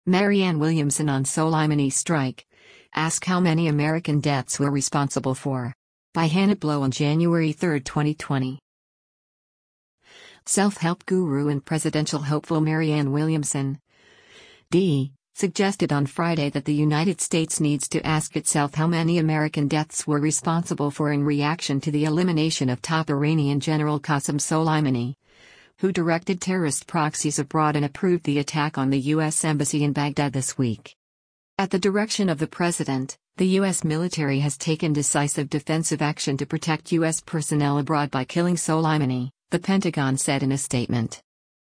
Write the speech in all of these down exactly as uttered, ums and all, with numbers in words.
Marianne Williamson on Soleimani strike. Ask how many American deaths we're responsible for. By Hannah Blow on January third, twenty twenty. Self-help guru and presidential hopeful Marianne Williamson, D, suggested on Friday that the United States needs to ask itself how many American deaths we're responsible for in reaction to the elimination of top Iranian General Qasem Soleimani, who directed terrorist proxies abroad and approved the attack on the U S Embassy in Baghdad this week. At the direction of the president, the U S military has taken decisive defensive action to protect U S personnel abroad by killing Soleimani, the Pentagon said in a statement.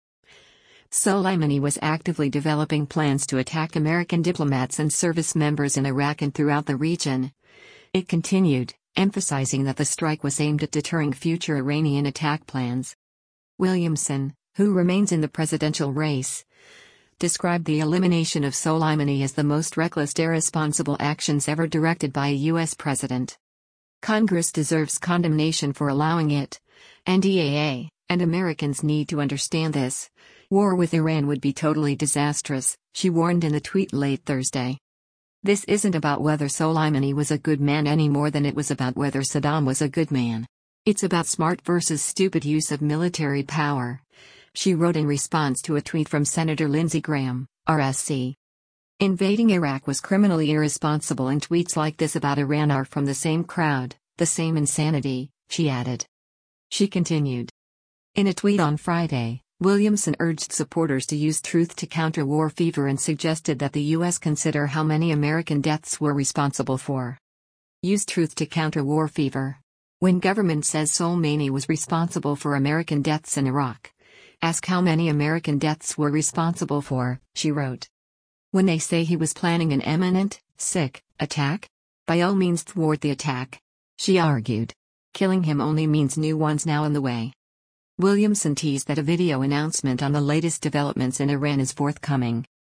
Soleimani was actively developing plans to attack American diplomats and service members in Iraq and throughout the region. It continued, emphasizing that the strike was aimed at deterring future Iranian attack plans. Williamson, who remains in the presidential race, described the elimination of Soleimani as the most reckless irresponsible actions ever directed by a U S president. Congress deserves condemnation for allowing it, N D A A, and Americans need to understand this. War with Iran would be totally disastrous, she warned in a tweet late Thursday. This isn't about whether Soleimani was a good man any more than it was about whether Saddam was a good man. It's about smart versus stupid use of military power, she wrote in response to a tweet from Senator Lindsey Graham, R S C. Invading Iraq was criminally irresponsible, and tweets like this about Iran are from the same crowd, the same insanity, she added. She continued. In a tweet on Friday, Williamson urged supporters to use truth to counter war fever and suggested that the U S consider how many American deaths we're responsible for. Use truth to counter war fever. When government says Soleimani was responsible for American deaths in Iraq, ask how many American deaths we're responsible for, she wrote. When they say he was planning an imminent, sick, attack, by all means thwart the attack, she argued. Killing him only means new ones now in the way. Williamson teased that a video announcement on the latest developments in Iran is forthcoming.